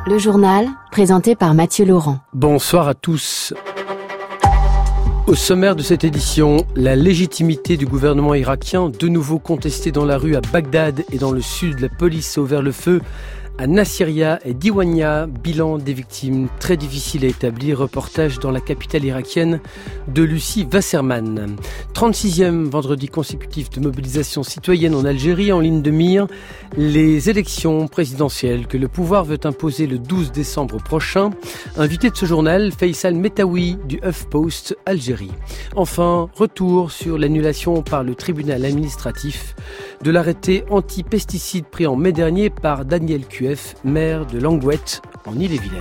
Le journal, présenté par Mathieu Laurent. Bonsoir à tous. Au sommaire de cette édition, la légitimité du gouvernement irakien, de nouveau contestée dans la rue à Bagdad et dans le sud. La police a ouvert le feu à Nasiriyah et Diwania. Bilan des victimes très difficile à établir. Reportage dans la capitale irakienne de Lucie Wasserman. 36e vendredi consécutif de mobilisation citoyenne en Algérie. En ligne de mire, les élections présidentielles que le pouvoir veut imposer le 12 décembre prochain. Invité de ce journal, Faisal Metaoui du HuffPost Algérie. Enfin, retour sur l'annulation par le tribunal administratif de l'arrêté anti-pesticides pris en mai dernier par Daniel Kuef, maire de Langouette en Ille-et-Vilaine.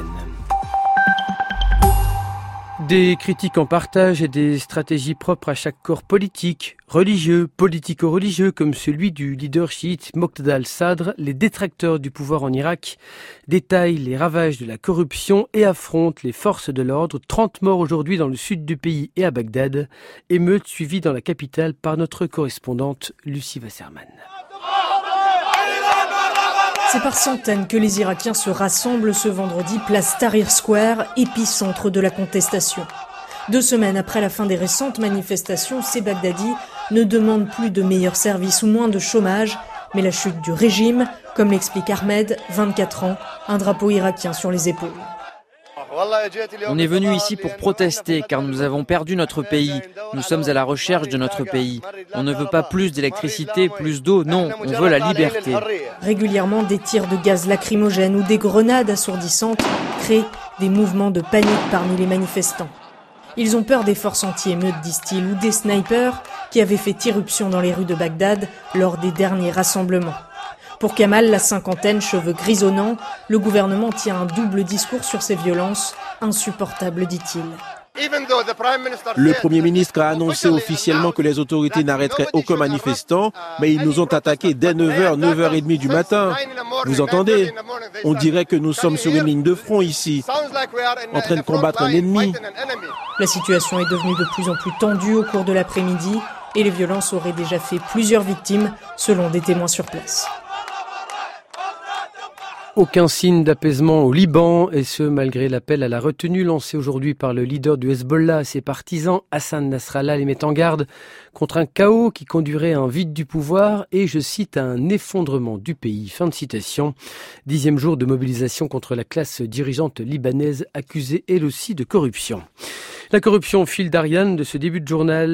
Des critiques en partage et des stratégies propres à chaque corps politique, religieux, politico-religieux, comme celui du leader chiite Moqtada al-Sadr. Les détracteurs du pouvoir en Irak détaillent les ravages de la corruption et affrontent les forces de l'ordre. 30 morts aujourd'hui dans le sud du pays et à Bagdad. Émeute suivie dans la capitale par notre correspondante Lucie Wasserman. C'est par centaines que les Irakiens se rassemblent ce vendredi, place Tahrir Square, épicentre de la contestation. 2 semaines après la fin des récentes manifestations, ces Bagdadis ne demandent plus de meilleurs services ou moins de chômage, mais la chute du régime, comme l'explique Ahmed, 24 ans, un drapeau irakien sur les épaules. On est venu ici pour protester car nous avons perdu notre pays. Nous sommes à la recherche de notre pays. On ne veut pas plus d'électricité, plus d'eau, non, on veut la liberté. Régulièrement, des tirs de gaz lacrymogène ou des grenades assourdissantes créent des mouvements de panique parmi les manifestants. Ils ont peur des forces anti-émeutes, disent-ils, ou des snipers qui avaient fait irruption dans les rues de Bagdad lors des derniers rassemblements. Pour Kamal, la cinquantaine, cheveux grisonnants, le gouvernement tient un double discours sur ces violences, insupportables, dit-il. Le Premier ministre a annoncé officiellement que les autorités n'arrêteraient aucun manifestant, mais ils nous ont attaqués dès 9h, 9h30 du matin. Vous entendez? On dirait que nous sommes sur une ligne de front ici, en train de combattre un ennemi. La situation est devenue de plus en plus tendue au cours de l'après-midi et les violences auraient déjà fait plusieurs victimes, selon des témoins sur place. Aucun signe d'apaisement au Liban, et ce malgré l'appel à la retenue lancé aujourd'hui par le leader du Hezbollah et ses partisans. Hassan Nasrallah les met en garde contre un chaos qui conduirait à un vide du pouvoir et, je cite, à un effondrement du pays. Fin de citation. 10e jour de mobilisation contre la classe dirigeante libanaise accusée elle aussi de corruption. La corruption, fil d'Ariane de ce début de journal,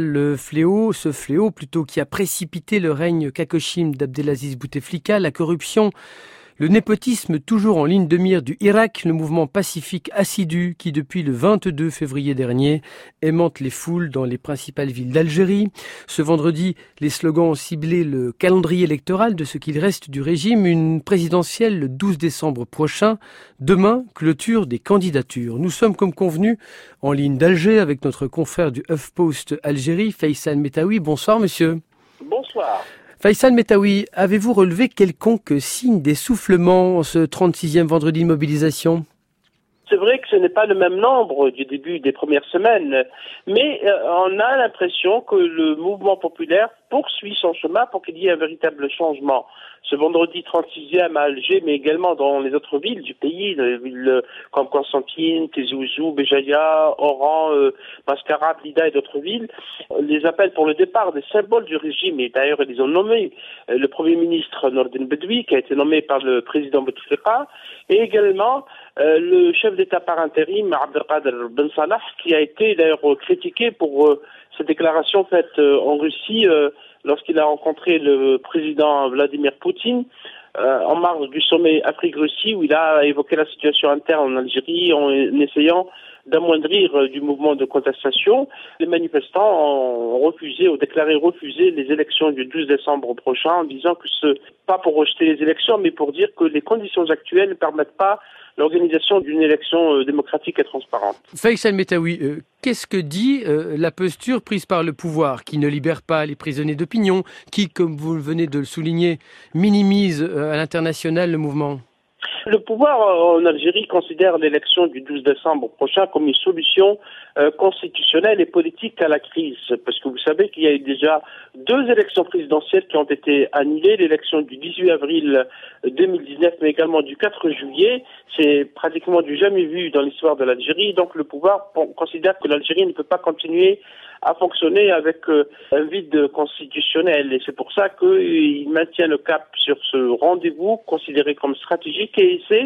ce fléau plutôt qui a précipité le règne kakoshim d'Abdelaziz Bouteflika, la corruption. Le népotisme toujours en ligne de mire du Irak, le mouvement pacifique assidu qui depuis le 22 février dernier aimante les foules dans les principales villes d'Algérie. Ce vendredi, les slogans ont ciblé le calendrier électoral de ce qu'il reste du régime, une présidentielle le 12 décembre prochain. Demain, clôture des candidatures. Nous sommes comme convenu en ligne d'Alger avec notre confrère du HuffPost Algérie, Faisal Metaoui. Bonsoir monsieur. Bonsoir. Faisal Metaoui, avez-vous relevé quelconque signe d'essoufflement en ce 36e vendredi de mobilisation ? C'est vrai que ce n'est pas le même nombre du début des premières semaines, mais on a l'impression que le mouvement populaire poursuit son chemin pour qu'il y ait un véritable changement. Ce vendredi 36e à Alger, mais également dans les autres villes du pays, des villes comme Constantine, Tizi Ouzou, Béjaïa, Oran, Mascara, Blida et d'autres villes, les appels pour le départ des symboles du régime, et d'ailleurs ils ont nommé le Premier ministre Nordin Bedoui, qui a été nommé par le président Bouteflika, et également le chef d'État par intérim, Abdelkader Ben Salah, qui a été d'ailleurs critiqué pour cette déclaration faite en Russie lorsqu'il a rencontré le président Vladimir Poutine en marge du sommet Afrique-Russie, où il a évoqué la situation interne en Algérie en essayant d'amoindrir du mouvement de contestation. Les manifestants ont refusé ou déclaré refuser les élections du 12 décembre prochain en disant que ce pas pour rejeter les élections, mais pour dire que les conditions actuelles ne permettent pas l'organisation d'une élection démocratique et transparente. Faisal Metaoui, qu'est-ce que dit la posture prise par le pouvoir, qui ne libère pas les prisonniers d'opinion, qui, comme vous venez de le souligner, minimise à l'international le mouvement ? Le pouvoir en Algérie considère l'élection du 12 décembre prochain comme une solution constitutionnelle et politique à la crise. Parce que vous savez qu'il y a eu déjà 2 élections présidentielles qui ont été annulées. L'élection du 18 avril 2019, mais également du 4 juillet. C'est pratiquement du jamais vu dans l'histoire de l'Algérie. Donc le pouvoir considère que l'Algérie ne peut pas continuer à fonctionner avec un vide constitutionnel. Et c'est pour ça qu'il maintient le cap sur ce rendez-vous considéré comme stratégique et essaie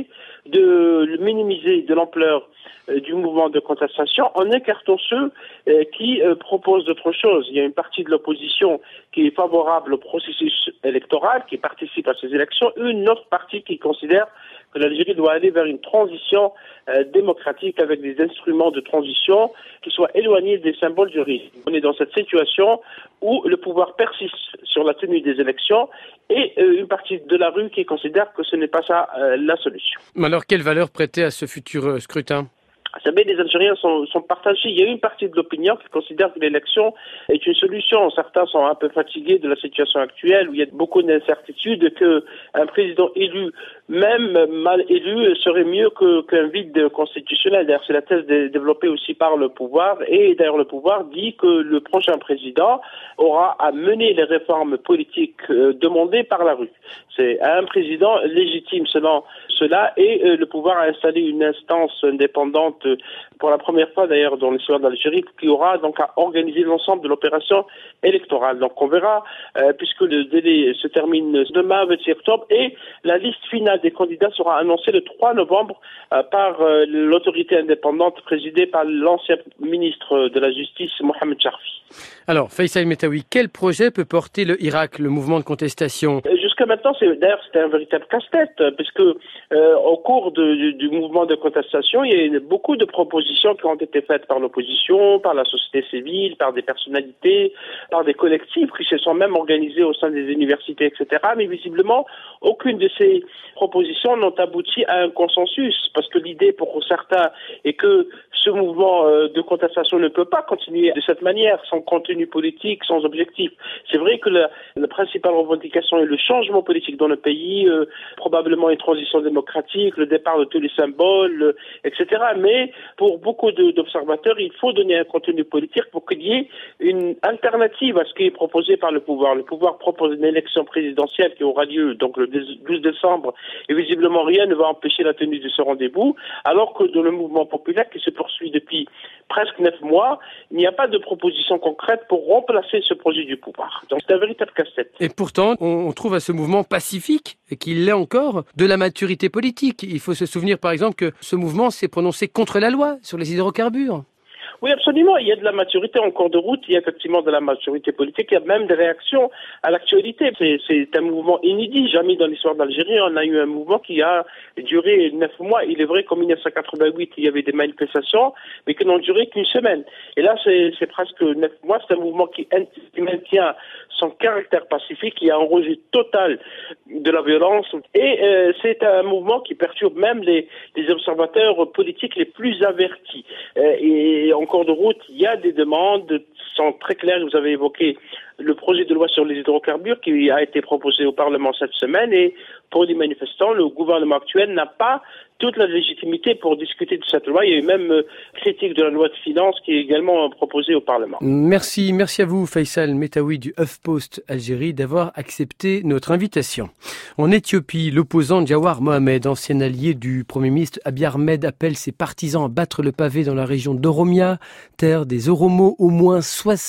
de minimiser de l'ampleur du mouvement de contestation en écartant ceux qui proposent d'autres choses. Il y a une partie de l'opposition qui est favorable au processus électoral, qui participe à ces élections, une autre partie qui considère que l'Algérie doit aller vers une transition démocratique avec des instruments de transition qui soient éloignés des symboles du risque. On est dans cette situation où le pouvoir persiste sur la tenue des élections et une partie de la rue qui considère que ce n'est pas ça la solution. Alors, quelle valeur prêter à ce futur scrutin ? Vous savez, les Algériens sont partagés. Il y a une partie de l'opinion qui considère que l'élection est une solution. Certains sont un peu fatigués de la situation actuelle où il y a beaucoup d'incertitudes, qu'un président élu, même mal élu, serait mieux qu'un vide constitutionnel. D'ailleurs, c'est la thèse développée aussi par le pouvoir. Et d'ailleurs, le pouvoir dit que le prochain président aura à mener les réformes politiques demandées par la rue. C'est un président légitime selon cela et le pouvoir a installé une instance indépendante pour la première fois d'ailleurs dans l'histoire d'Algérie qui aura donc à organiser l'ensemble de l'opération électorale. Donc on verra puisque le délai se termine demain 26 octobre et la liste finale des candidats sera annoncée le 3 novembre par l'autorité indépendante présidée par l'ancien ministre de la Justice Mohamed Charfi. Alors Faisal Metaoui, quel projet peut porter le Hirak, le mouvement de contestation ? Jusqu'à maintenant, c'était un véritable casse-tête, puisque au cours du mouvement de contestation, il y a eu beaucoup de propositions qui ont été faites par l'opposition, par la société civile, par des personnalités, par des collectifs qui se sont même organisés au sein des universités, etc. Mais visiblement, aucune de ces propositions n'ont abouti à un consensus, parce que l'idée pour certains est que ce mouvement de contestation ne peut pas continuer de cette manière, sans contenu politique, sans objectif. C'est vrai que la principale revendication est le changement politique dans le pays, probablement une transition démocratique, le départ de tous les symboles, etc. Mais pour beaucoup d'observateurs, il faut donner un contenu politique pour qu'il y ait une alternative à ce qui est proposé par le pouvoir. Le pouvoir propose une élection présidentielle qui aura lieu donc le 12 décembre et visiblement rien ne va empêcher la tenue de ce rendez-vous, alors que dans le mouvement populaire qui se poursuit depuis presque 9 mois, il n'y a pas de proposition concrète pour remplacer ce projet du pouvoir. Donc c'est un véritable casse-tête. Et pourtant, on trouve à ce mouvement pacifique, et qu'il l'est encore, de la maturité politique. Il faut se souvenir par exemple que ce mouvement s'est prononcé contre la loi sur les hydrocarbures. Oui, absolument. Il y a de la maturité en cours de route. Il y a effectivement de la maturité politique. Il y a même des réactions à l'actualité. C'est un mouvement inédit. Jamais dans l'histoire d'Algérie, on a eu un mouvement qui a duré 9 mois. Il est vrai qu'en 1988, il y avait des manifestations, mais qui n'ont duré qu'une semaine. Et là, c'est presque 9 mois. C'est un mouvement qui maintient son caractère pacifique, qui a un rejet total de la violence. Et c'est un mouvement qui perturbe même les observateurs politiques les plus avertis. Et en cours de route, il y a des demandes qui sont très claires. Vous avez évoqué le projet de loi sur les hydrocarbures qui a été proposé au Parlement cette semaine et pour les manifestants, le gouvernement actuel n'a pas toute la légitimité pour discuter de cette loi. Il y a eu même critique de la loi de finances qui est également proposée au Parlement. Merci à vous Faisal Metaoui du HuffPost Algérie d'avoir accepté notre invitation. En Éthiopie, l'opposant Jawar Mohamed, ancien allié du Premier ministre Abiy Ahmed, appelle ses partisans à battre le pavé dans la région d'Oromia, terre des Oromos, au moins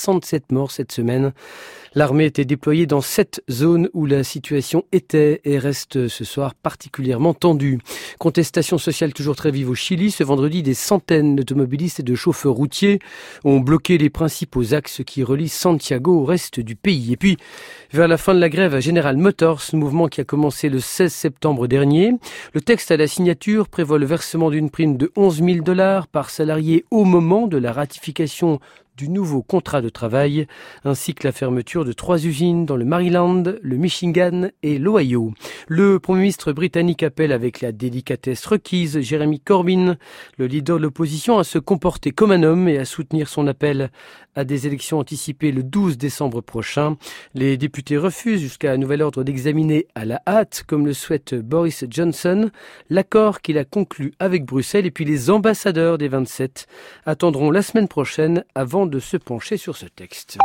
67 morts cette semaine. L'armée était déployée dans 7 zones où la situation était et reste ce soir particulièrement tendue. Contestation sociale toujours très vive au Chili. Ce vendredi, des centaines d'automobilistes et de chauffeurs routiers ont bloqué les principaux axes qui relient Santiago au reste du pays. Et puis, vers la fin de la grève à General Motors, mouvement qui a commencé le 16 septembre dernier, le texte à la signature prévoit le versement d'une prime de $11 000 par salarié au moment de la ratification du nouveau contrat de travail, ainsi que la fermeture de 3 usines dans le Maryland, le Michigan et l'Ohio. Le Premier ministre britannique appelle avec la délicatesse requise Jeremy Corbyn, le leader de l'opposition, à se comporter comme un homme et à soutenir son appel à des élections anticipées le 12 décembre prochain. Les députés refusent jusqu'à nouvel ordre d'examiner à la hâte, comme le souhaite Boris Johnson, l'accord qu'il a conclu avec Bruxelles, et puis les ambassadeurs des 27 attendront la semaine prochaine avant de se pencher sur ce texte.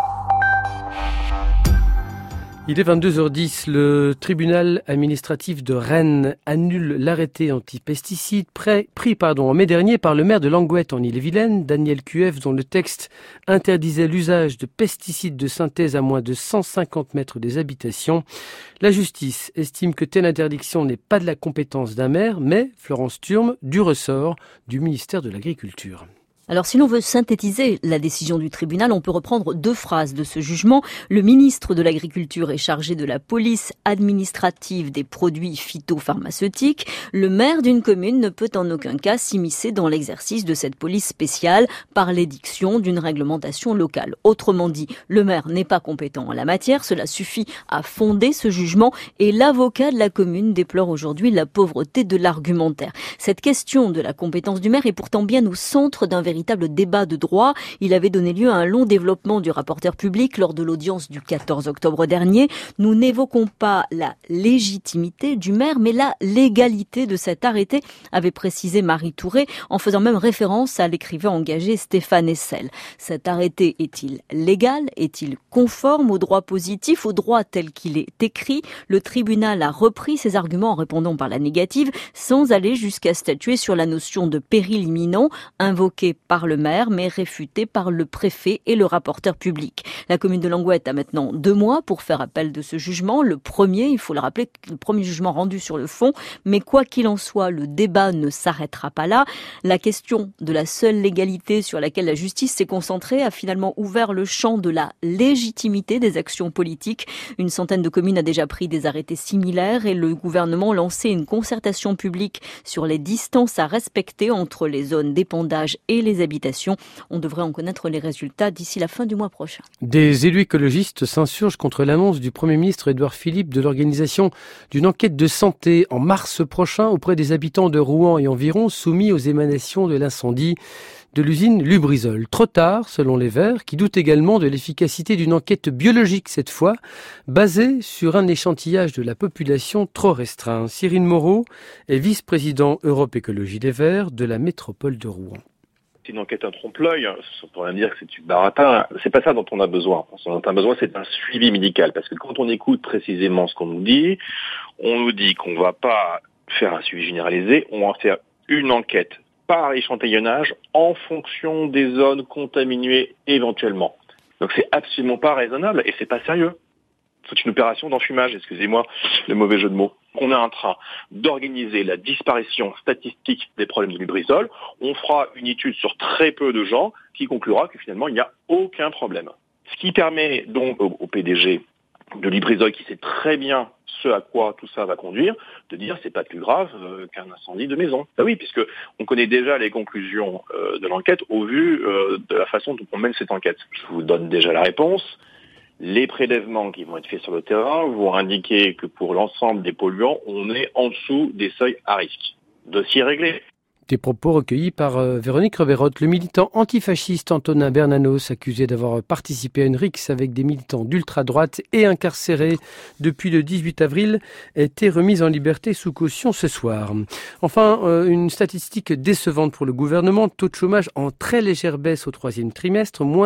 Il est 22h10. Le tribunal administratif de Rennes annule l'arrêté anti-pesticides pris en mai dernier par le maire de Languette en Ille-et-Vilaine, Daniel Cuev, dont le texte interdisait l'usage de pesticides de synthèse à moins de 150 mètres des habitations. La justice estime que telle interdiction n'est pas de la compétence d'un maire, mais, Florence Thurme, du ressort du ministère de l'Agriculture. Alors si l'on veut synthétiser la décision du tribunal, on peut reprendre 2 phrases de ce jugement. Le ministre de l'Agriculture est chargé de la police administrative des produits phytopharmaceutiques. Le maire d'une commune ne peut en aucun cas s'immiscer dans l'exercice de cette police spéciale par l'édiction d'une réglementation locale. Autrement dit, le maire n'est pas compétent en la matière. Cela suffit à fonder ce jugement et l'avocat de la commune déplore aujourd'hui la pauvreté de l'argumentaire. Cette question de la compétence du maire est pourtant bien au centre d'un véritable débat de droit. Il avait donné lieu à un long développement du rapporteur public lors de l'audience du 14 octobre dernier. Nous n'évoquons pas la légitimité du maire, mais la légalité de cet arrêté, avait précisé Marie Touré, en faisant même référence à l'écrivain engagé Stéphane Hessel. Cet arrêté est-il légal? Est-il conforme au droit positif, au droit tel qu'il est écrit? Le tribunal a repris ses arguments en répondant par la négative, sans aller jusqu'à statuer sur la notion de péril imminent, invoquée par le maire, mais réfuté par le préfet et le rapporteur public. La commune de Languette a maintenant 2 mois pour faire appel de ce jugement. Le premier, il faut le rappeler, le premier jugement rendu sur le fond. Mais quoi qu'il en soit, le débat ne s'arrêtera pas là. La question de la seule légalité sur laquelle la justice s'est concentrée a finalement ouvert le champ de la légitimité des actions politiques. Une centaine de communes a déjà pris des arrêtés similaires et le gouvernement a lancé une concertation publique sur les distances à respecter entre les zones d'épandage et les habitations. On devrait en connaître les résultats d'ici la fin du mois prochain. Des élus écologistes s'insurgent contre l'annonce du Premier ministre Édouard Philippe de l'organisation d'une enquête de santé en mars prochain auprès des habitants de Rouen et environ soumis aux émanations de l'incendie de l'usine Lubrizol. Trop tard, selon les Verts, qui doutent également de l'efficacité d'une enquête biologique cette fois, basée sur un échantillage de la population trop restreint. Cyril Moreau est vice-président Europe Écologie des Verts de la métropole de Rouen. C'est une enquête en trompe-l'œil, on pourrait dire que c'est du baratin. C'est pas ça dont on a besoin. Ce dont on a besoin, c'est d'un suivi médical. Parce que quand on écoute précisément ce qu'on nous dit, on nous dit qu'on va pas faire un suivi généralisé, on va faire une enquête par échantillonnage en fonction des zones contaminées éventuellement. Donc c'est absolument pas raisonnable et c'est pas sérieux. C'est une opération d'enfumage, excusez-moi le mauvais jeu de mots. On est en train d'organiser la disparition statistique des problèmes de Lubrizol. On fera une étude sur très peu de gens qui conclura que finalement il n'y a aucun problème. Ce qui permet donc au PDG de Lubrizol, qui sait très bien ce à quoi tout ça va conduire, de dire c'est pas plus grave qu'un incendie de maison. Ben oui, puisque on connaît déjà les conclusions de l'enquête au vu de la façon dont on mène cette enquête. Je vous donne déjà la réponse. Les prélèvements qui vont être faits sur le terrain vont indiquer que pour l'ensemble des polluants, on est en dessous des seuils à risque. Dossier réglé. Des propos recueillis par Véronique Reverotte. Le militant antifasciste Antonin Bernanos, accusé d'avoir participé à une rixe avec des militants d'ultra-droite et incarcéré depuis le 18 avril, a été remis en liberté sous caution ce soir. Enfin, une statistique décevante pour le gouvernement. Taux de chômage en très légère baisse au 3e trimestre, moins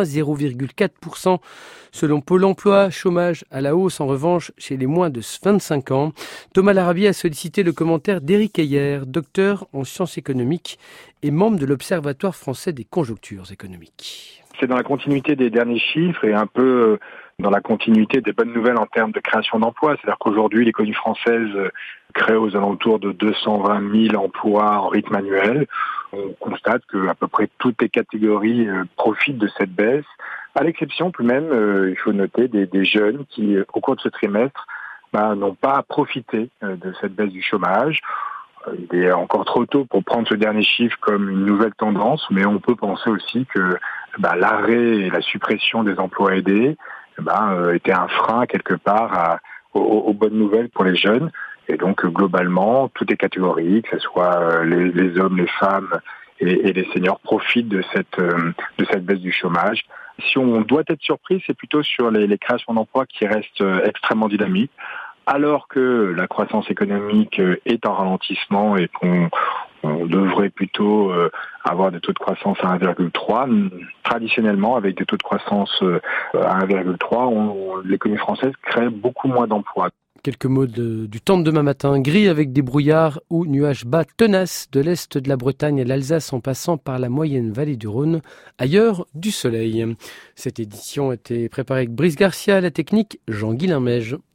0,4% selon Pôle emploi. Chômage à la hausse en revanche chez les moins de 25 ans. Thomas Larabie a sollicité le commentaire d'Éric Heyer, docteur en sciences économiques et membre de l'Observatoire français des conjonctures économiques. C'est dans la continuité des derniers chiffres et un peu dans la continuité des bonnes nouvelles en termes de création d'emplois. C'est-à-dire qu'aujourd'hui, l'économie française crée aux alentours de 220 000 emplois en rythme annuel. On constate que à peu près toutes les catégories profitent de cette baisse, à l'exception tout de même, il faut noter, des jeunes qui, au cours de ce trimestre, n'ont pas profité de cette baisse du chômage. Il est encore trop tôt pour prendre ce dernier chiffre comme une nouvelle tendance, mais on peut penser aussi que l'arrêt et la suppression des emplois aidés était un frein quelque part aux bonnes nouvelles pour les jeunes. Et donc globalement, toutes les catégories, que ce soit les hommes, les femmes et les seniors, profitent de cette baisse du chômage. Si on doit être surpris, c'est plutôt sur les créations d'emplois qui restent extrêmement dynamiques, alors que la croissance économique est en ralentissement et qu'on devrait plutôt avoir des taux de croissance à 1,3. Traditionnellement, avec des taux de croissance à 1,3, l'économie française crée beaucoup moins d'emplois. Quelques mots du temps de demain matin. Gris avec des brouillards ou nuages bas tenaces de l'est de la Bretagne à l'Alsace en passant par la moyenne vallée du Rhône. Ailleurs, du soleil. Cette édition a été préparée avec Brice Garcia, la technique Jean-Guilain Meige.